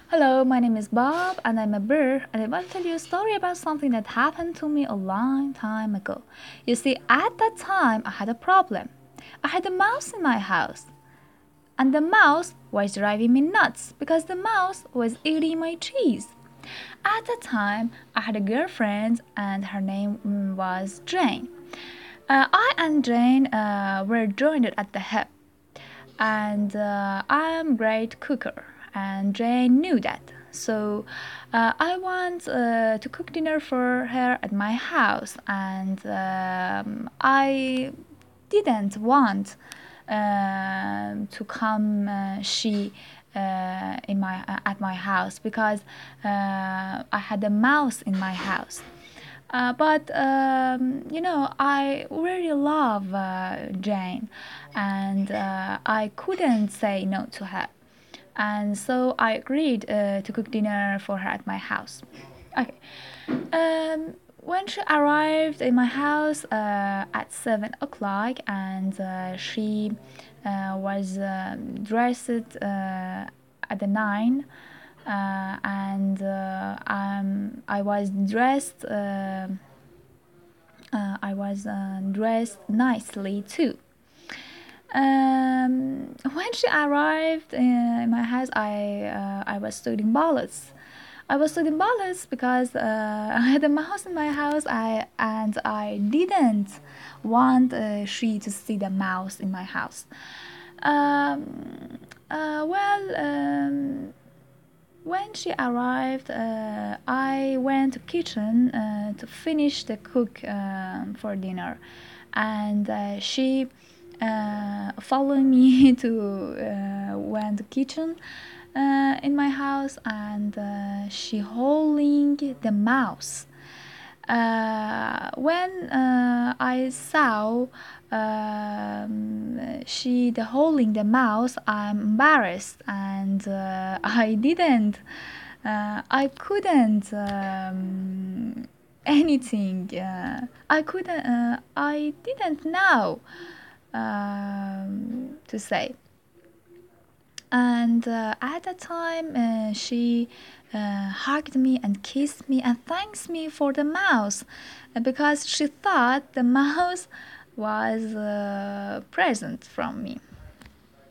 Hello, my name is Bob and I'm a bird and I want to tell you a story about something that happened to me a long time ago. You see, at that time I had a problem. I had a mouse in my house and the mouse was driving me nuts because the mouse was eating my cheese. At that time I had a girlfriend and her name was Jane. I and Jane were joined at the hip and I am great cooker and Jane knew that. So I want to cook dinner for her at my house and I didn't want to come she in my at my house because I had a mouse in my house. But I really love Jane, and I couldn't say no to her. And so I agreed to cook dinner for her at my house. Okay. When she arrived in my house at 7 o'clock, and she was dressed at the 9, and I was dressed. I was dressed nicely too. When she arrived in my house, I was studying ballads. I was studying ballads because I had a mouse in my house. I didn't want she to see the mouse in my house. Um, well, when she arrived, I went to kitchen to finish the cook for dinner, and she followed me to went to kitchen in my house, and she holding the mouse. When I saw she the holding the mouse, I'm embarrassed and I didn't. I couldn't anything. I couldn't. I didn't know to say. And at that time, she hugged me and kissed me and thanks me for the mouse because she thought the mouse was a present from me.